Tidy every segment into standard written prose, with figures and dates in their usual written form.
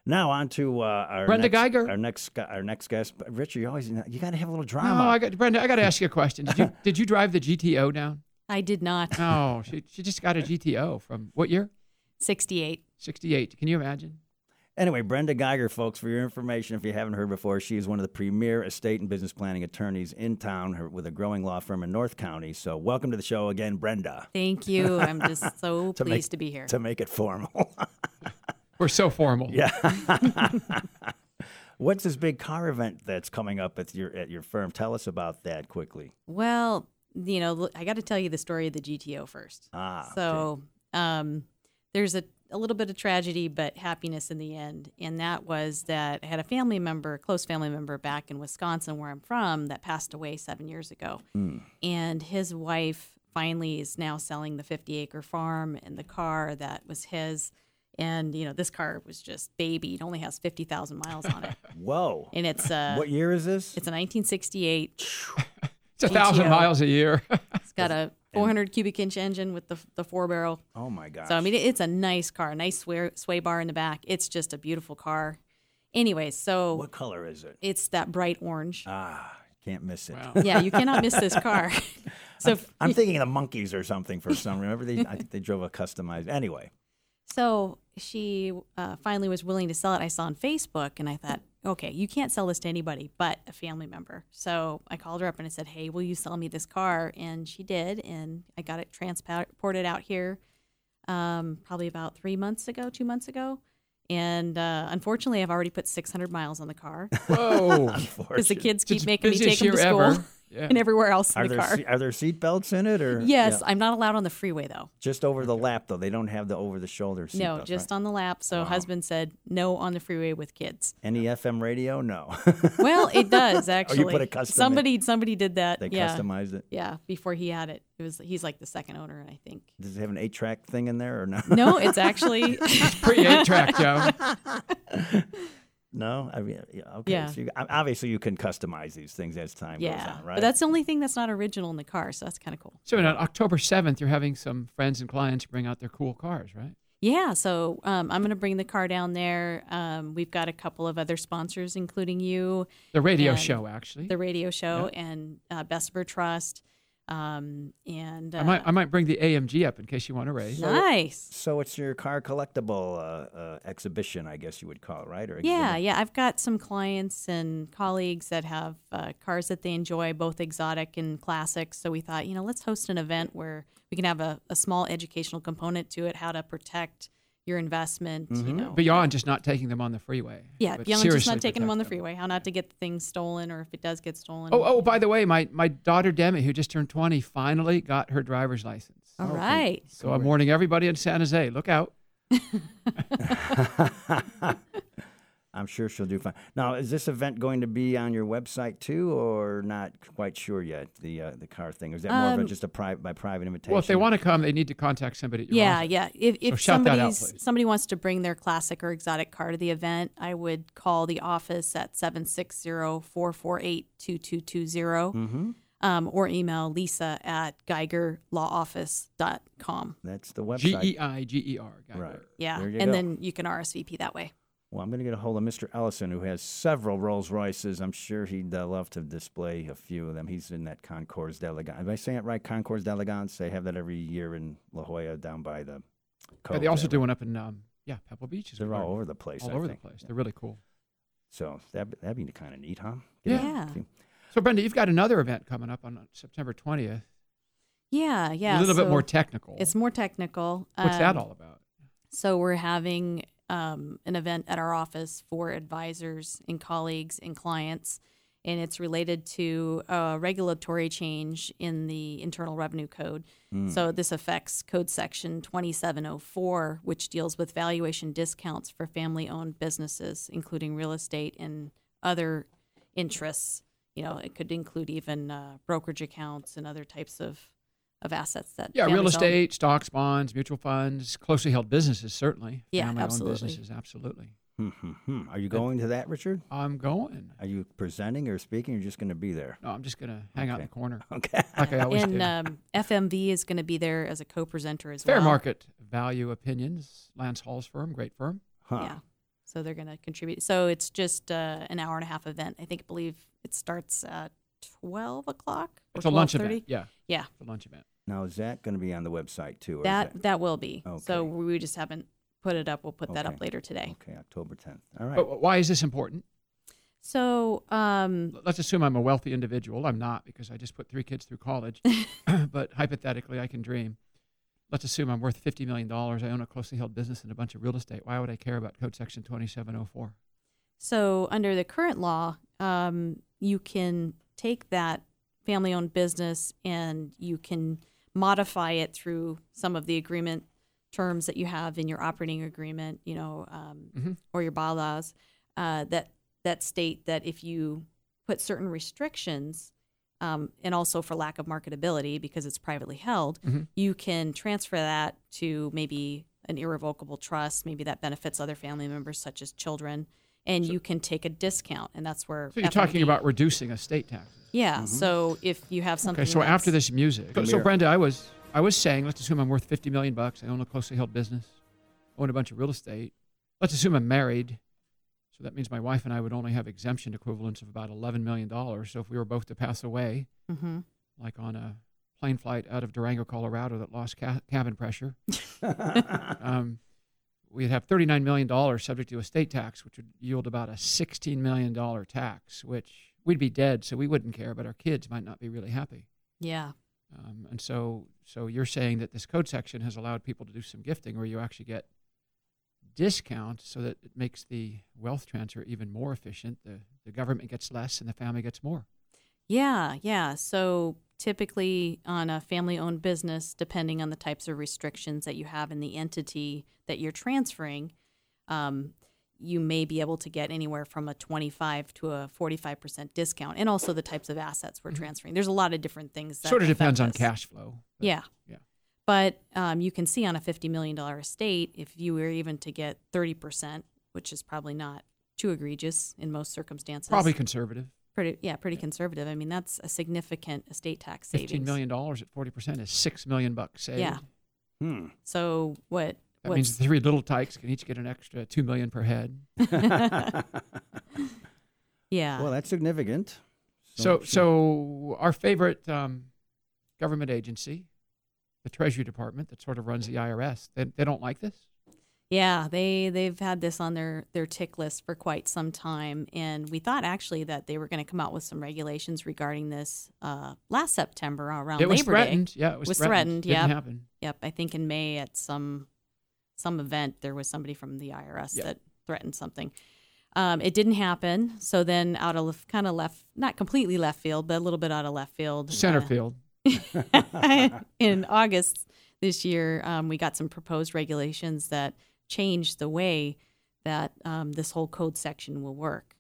Now on to our Brenda next, Geiger. Our next guest. Richard, you got to have a little drama. No, Brenda, I got to ask you a question. Did you drive the GTO down? I did not. No, she just got a GTO from what year? 68. 68. Can you imagine? Anyway, Brenda Geiger, folks, for your information, if you haven't heard before, she is one of the premier estate and business planning attorneys in town with a growing law firm in North County. So welcome to the show again, Brenda. Thank you. I'm just so pleased to be here. To make it formal. We're so formal. Yeah. What's this big car event that's coming up at your firm? Tell us about that quickly. Well, I got to tell you the story of the GTO first. So there's a little bit of tragedy, but happiness in the end. And that was that I had a close family member back in Wisconsin, where I'm from, that passed away 7 years ago. And his wife finally is now selling the 50-acre farm and the car that was his. And, this car was just baby. It only has 50,000 miles on it. Whoa. And it's what year is this? It's a 1968. It's 1,000 miles a year. It's got a 400 cubic inch engine with the 4-barrel. Oh, my gosh. So, I mean, it's a nice car, nice sway bar in the back. It's just a beautiful car. Anyway, so. What color is it? It's that bright orange. Can't miss it. Wow. Yeah, you cannot miss this car. So I'm thinking of the Monkees or something for some. Remember, I think they drove a customized. Anyway. So she finally was willing to sell it. I saw on Facebook, and I thought, okay, you can't sell this to anybody but a family member. So I called her up and I said, hey, will you sell me this car? And she did, and I got it transported out here probably about 2 months ago. And unfortunately, I've already put 600 miles on the car. Whoa. Because the kids keep It's making me busiest take them to year school ever. Yeah. and everywhere else in the car. Are there seat belts in it? Or Yes, yeah. I'm not allowed on the freeway, though. Just over the lap, though. They don't have the over-the-shoulder seat No, belts, just right? on the lap. So husband said no on the freeway with kids. Any FM radio? No. Well, it does actually. put a custom Somebody did that. They yeah. customized it? Yeah, before he had it. He's like the second owner, I think. Does it have an 8-track thing in there or no? No, it's actually Pre-8-track, Joe. No? I mean, okay. Yeah. So obviously you can customize these things as time goes on, right? But that's the only thing that's not original in the car, so that's kind of cool. So on October 7th, you're having some friends and clients bring out their cool cars, right? Yeah, so I'm going to bring the car down there. We've got a couple of other sponsors, including you. The radio and show, actually. The radio show and Bessemer Trust. I might bring the AMG up in case you want to raise. Nice. So it's your car collectible exhibition, I guess you would call it, right? Or Yeah, exhibit? yeah. I've got some clients and colleagues that have cars that they enjoy, both exotic and classic. So we thought, let's host an event where we can have a small educational component to it, how to protect your investment, Beyond just not taking them on the freeway. Yeah, but beyond just seriously not taking them on the protect freeway, how not to get things stolen, or if it does get stolen. Oh, by the way, my daughter Demi, who just turned 20, finally got her driver's license. All right. So I'm warning everybody in San Jose, look out. I'm sure she'll do fine. Now, is this event going to be on your website too, or not quite sure yet? The car thing, or is that more of just by private invitation? Well, if they want to come, they need to contact somebody at your office. Yeah. If shout that out, please. somebody wants to bring their classic or exotic car to the event, I would call the office at 760-448-2220. Or email Lisa at GeigerLawOffice.com. That's the website. GEIGER. Right. Yeah, There you and go. then you can RSVP that way. Well, I'm going to get a hold of Mr. Ellison, who has several Rolls Royces. I'm sure he'd love to display a few of them. He's in that Concours d'Elegance. Am I saying it right? Concours d'Elegance. They have that every year in La Jolla down by the Cove. They also there. do one up in Pebble Beach. They're all over the place. All I over think. the place. They're really cool. So that'd be kind of neat, huh? Yeah. So, Brenda, you've got another event coming up on September 20th. Yeah. A little bit more technical. It's more technical. What's that all about? So we're having an event at our office for advisors and colleagues and clients, and it's related to a regulatory change in the Internal Revenue Code. So this affects Code Section 2704, which deals with valuation discounts for family-owned businesses, including real estate and other interests. It could include even brokerage accounts and other types of assets that real families own. estate, stocks, bonds, mutual funds, closely held businesses, certainly. Yeah, Family-owned absolutely. businesses, absolutely. Are you going to that, Richard? I'm going. Are you presenting or speaking? Or you're just going to be there? No, I'm just going to hang out in the corner. Okay. Like I always do. And FMV is going to be there as a co-presenter as Fair well. Market Value Opinions, Lance Hall's firm, great firm. Huh. Yeah. So they're going to contribute. So it's just an hour and a half event. I believe it starts at 12 o'clock. It's a lunch event. Yeah. Yeah. It's a lunch event. Now, is that going to be on the website too? Or is That will be. So Okay. we just haven't put it up. We'll put that up Okay. later today. Okay, October 10th. All right. But why is this important? So Let's assume I'm a wealthy individual. I'm not, because I just put 3 kids through college. But hypothetically, I can dream. Let's assume I'm worth $50 million. I own a closely held business and a bunch of real estate. Why would I care about Code Section 2704? So under the current law, you can take that family-owned business and you can modify it through some of the agreement terms that you have in your operating agreement, or your bylaws that state that if you put certain restrictions, and also for lack of marketability because it's privately held, you can transfer that to maybe an irrevocable trust, maybe that benefits other family members such as children, and you can take a discount, and that's where. So you're talking about reducing estate taxes. Yeah. So if you have something. Okay. So that's- after this music, so Brenda, I was saying, let's assume I'm worth $50 million. I own a closely held business, own a bunch of real estate. Let's assume I'm married. So that means my wife and I would only have exemption equivalents of about $11 million. So if we were both to pass away, like on a plane flight out of Durango, Colorado that lost cabin pressure, we'd have $39 million subject to estate tax, which would yield about a $16 million tax, which we'd be dead, so we wouldn't care, but our kids might not be really happy. Yeah. And so you're saying that this code section has allowed people to do some gifting where you actually get discounts so that it makes the wealth transfer even more efficient. The government gets less and the family gets more. Yeah. So typically on a family-owned business, depending on the types of restrictions that you have in the entity that you're transferring, you may be able to get anywhere from a 25 to a 45% discount, and also the types of assets we're transferring. There's a lot of different things. That sort of depends on affect us. cash flow. But Yeah. Yeah. But you can see on a $50 million estate, if you were even to get 30%, which is probably not too egregious in most circumstances. Probably conservative. Pretty conservative. I mean, that's a significant estate tax savings. $15 million at 40% is $6 million saved. Yeah. So what? That means the 3 little tykes can each get an extra $2 million per head. Yeah. Well, that's significant. So our favorite government agency, the Treasury Department, that sort of runs the IRS, they don't like this? Yeah, they've had this on their tick list for quite some time, and we thought actually that they were going to come out with some regulations regarding this last September around It was Labor threatened. Day. Yeah, it was threatened. Didn't happen. Yep. I think in May at some event there was somebody from the IRS that threatened something. It didn't happen. So then out of kind of left, not completely left field, but a little bit out of left field. Center field. In August this year, we got some proposed regulations that change the way that this whole code section will work.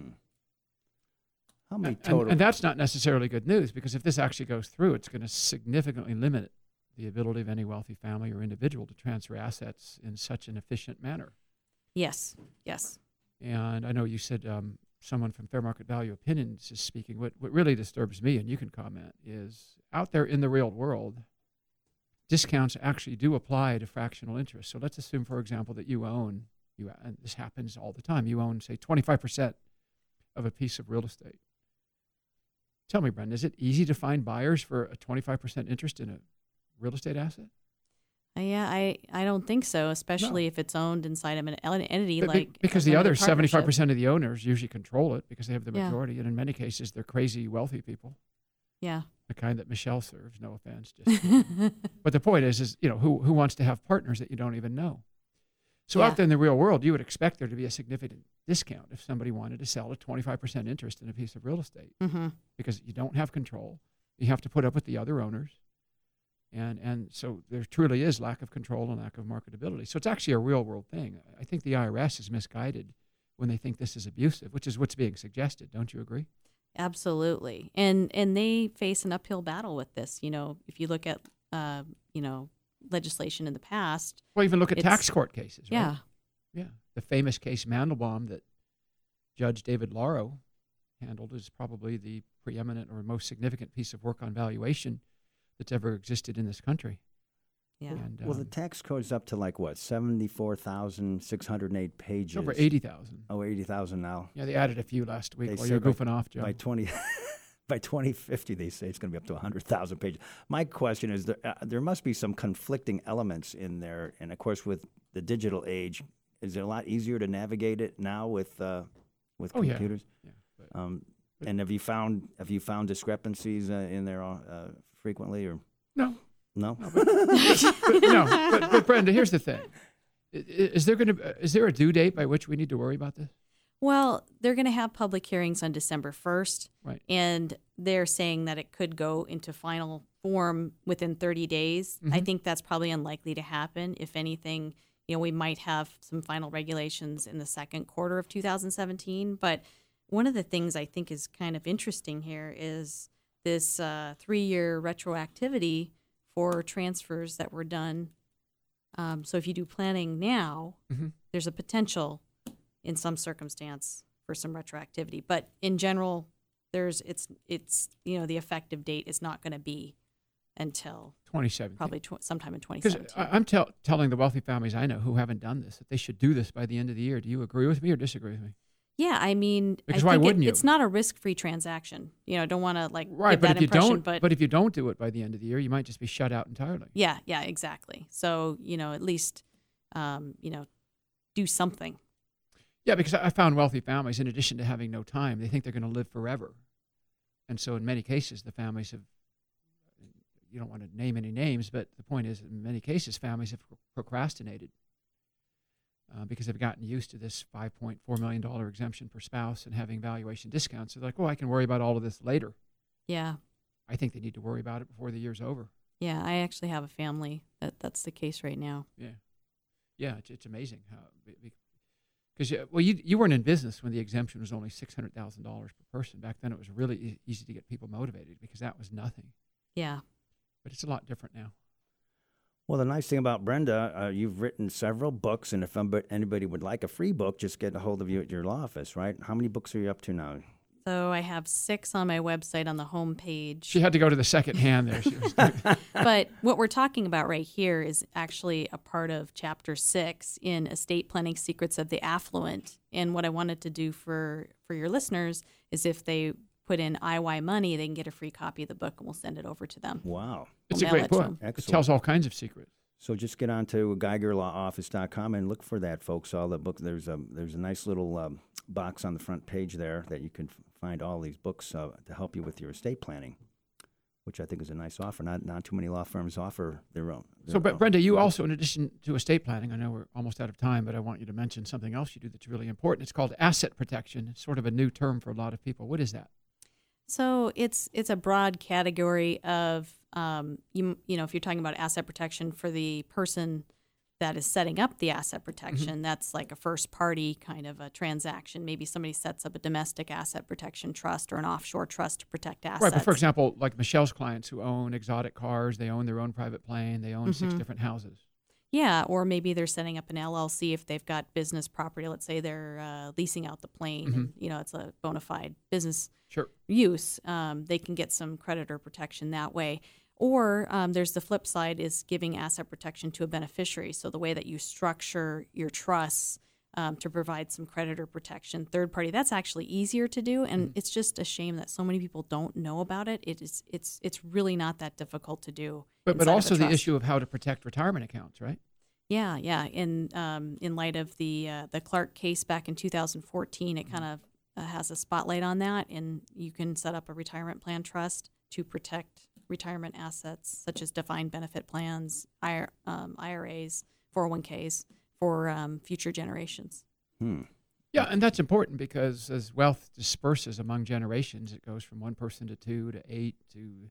How many total? And that's not necessarily good news, because if this actually goes through, it's going to significantly limit the ability of any wealthy family or individual to transfer assets in such an efficient manner. Yes. And I know you said someone from Fair Market Value Opinions is speaking. What really disturbs me, and you can comment, is out there in the real world, discounts actually do apply to fractional interest. So let's assume, for example, that and this happens all the time, you own, say, 25% of a piece of real estate. Tell me, Brendan, is it easy to find buyers for a 25% interest in a real estate asset? Yeah, I don't think so, especially if it's owned inside of an entity because a the other limited partnership. 75% of the owners usually control it because they have the Yeah. majority, and in many cases they're crazy wealthy people. Yeah. The kind that Michelle serves, no offense. But the point is who wants to have partners that you don't even know? So Yeah. out there in the real world, you would expect there to be a significant discount if somebody wanted to sell a 25% interest in a piece of real estate, because you don't have control. You have to put up with the other owners. And so there truly is lack of control and lack of marketability. So it's actually a real world thing. I think the IRS is misguided when they think this is abusive, which is what's being suggested. Don't you agree? Absolutely. And they face an uphill battle with this. If you look at, legislation in the past. Well, even look at It's- tax court cases, right? Yeah. Yeah. The famous case Mandelbaum that Judge David Lauro handled is probably the preeminent or most significant piece of work on valuation that's ever existed in this country. Yeah. And, Well, the tax code's up to like what, 74,608 pages. it's over 80,000. Oh, 80,000 now. Yeah, they added a few last week They while say you're by- goofing off, Joe. By 2050, they say it's going to be up to 100,000 pages. My question is, there must be some conflicting elements in there, and of course, with the digital age, is it a lot easier to navigate it now with Oh, yeah. computers? Yeah, but- And have you found discrepancies in there frequently, or No. no? But Brenda, here's the thing: is there a due date by which we need to worry about this? Well, they're going to have public hearings on December 1st. Right. And they're saying that it could go into final form within 30 days. I think that's probably unlikely to happen. If anything, we might have some final regulations in the second quarter of 2017. But one of the things I think is kind of interesting here is this 3-year retroactivity for transfers that were done. So if you do planning now, there's a potential in some circumstance for some retroactivity. But in general, it's the effective date is not going to be until 2017. probably sometime in Because 2017. I'm telling the wealthy families I know who haven't done this that they should do this by the end of the year. Do you agree with me or disagree with me? Yeah, I mean, Because I why think wouldn't you? It's not a risk-free transaction. Don't want to Right, give but that if you impression. don't, but if you don't do it by the end of the year, you might just be shut out entirely. Yeah, exactly. So at least do something. Yeah, because I found wealthy families, in addition to having no time, they think they're going to live forever. And so in many cases, the families have, you don't want to name any names, but the point is, in many cases, families have procrastinated because they've gotten used to this $5.4 million exemption per spouse and having valuation discounts. So they're like, I can worry about all of this later. Yeah. I think they need to worry about it before the year's over. Yeah, I actually have a family that's the case right now. Yeah, it's amazing how, because you weren't in business when the exemption was only $600,000 per person. Back then, it was really easy to get people motivated because that was nothing. Yeah. But it's a lot different now. Well, the nice thing about Brenda, you've written several books, and if anybody would like a free book, just get a hold of you at your law office, right? How many books are you up to now? So I have 6 on my website on the home page. She had to go to the second hand there. She was But what we're talking about right here is actually a part of Chapter 6 in Estate Planning Secrets of the Affluent. And what I wanted to do for your listeners is if they put in IY Money, they can get a free copy of the book, and we'll send it over to them. Wow. It's We'll a mail great it to book. them. It Excellent. tells all kinds of secrets. So just get on to GeigerLawOffice.com and look for that, folks. All the books. There's a nice little box on the front page there that you can find all these books to help you with your estate planning, which I think is a nice offer. Not too many law firms offer their own. So, Brenda, you also, in addition to estate planning, I know we're almost out of time, but I want you to mention something else you do that's really important. It's called asset protection. It's sort of a new term for a lot of people. What is that? So it's a broad category of if you're talking about asset protection for the person that is setting up the asset protection, that's like a first party kind of a transaction. Maybe somebody sets up a domestic asset protection trust or an offshore trust to protect assets. Right, but for example, like Michelle's clients who own exotic cars, they own their own private plane, they own 6 different houses. Yeah, or maybe they're setting up an LLC if they've got business property. Let's say they're leasing out the plane, and it's a bona fide business Sure. use. They can get some creditor protection that way. Or there's the flip side is giving asset protection to a beneficiary. So the way that you structure your trusts to provide some creditor protection, third party, that's actually easier to do. And it's just a shame that so many people don't know about it. It's really not that difficult to do. But inside of a also the trust. issue of how to protect retirement accounts, right? Yeah. In light of the Clark case back in 2014, it kind of has a spotlight on that, and you can set up a retirement plan trust to protect retirement assets such as defined benefit plans, IRAs, 401ks for future generations. Yeah, and that's important because as wealth disperses among generations, it goes from 1 person to 2 to 8 to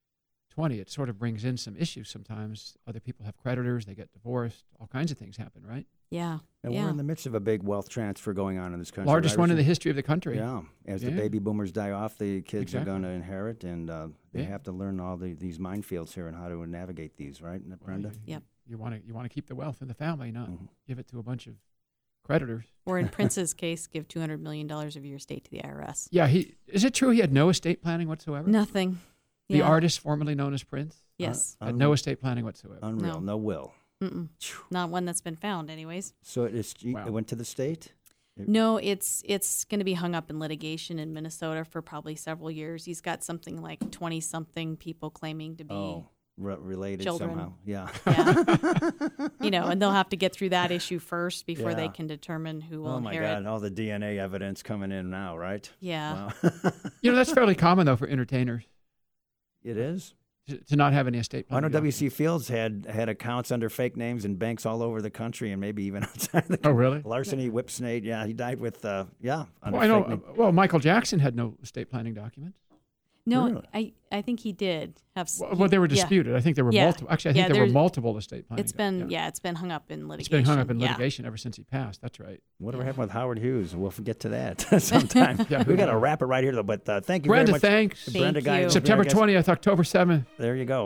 20. It sort of brings in some issues sometimes. Other people have creditors, they get divorced, all kinds of things happen, right? Yeah. And yeah. we're in the midst of a big wealth transfer going on in this country. Largest right? one in the history of the country. Yeah. As the Yeah. baby boomers die off, the kids Exactly. are going to inherit, and they Yeah. have to learn all these minefields here and how to navigate these, right, Brenda? Yep. You want to keep the wealth in the family, not Mhm. give it to a bunch of creditors. Or in Prince's case, give $200 million of your estate to the IRS. Yeah, is it true he had no estate planning whatsoever? Nothing. The Yeah. artist formerly known as Prince Yes. had no estate planning whatsoever. Unreal. No. No will. Mm-mm. Not one that's been found, anyways. So it Wow. went to the state? No, it's going to be hung up in litigation in Minnesota for probably several years. He's got something like 20-something people claiming to be, Related children. somehow. Yeah. yeah, and they'll have to get through that issue first before they Yeah. can determine who will Oh my inherit. God! All the DNA evidence coming in now, right? Yeah. Wow. That's fairly common though for entertainers It is. to not have any estate I know planning. W.C. Fields had accounts under fake names in banks all over the country and maybe even outside the country. Oh, really? Larceny, whipsnade. Yeah, he died with under Well, I fake know. name. Well, Michael Jackson had no estate planning documents. No, Really? I think he did have. Well, they were yeah. disputed. I think there were Yeah. multiple. Actually, I Yeah, think there were there's- multiple estate planning. It's been it's been hung up in litigation. It's been hung up in Yeah. litigation ever since he passed. That's right. Whatever happened with Howard Hughes? We'll get to that sometime. Yeah, who we got to knows? wrap it right here, though. But thank you Brenda, very much. thanks. Brenda Thank Guy. you. September I guess- 20th, October 7th. There you go.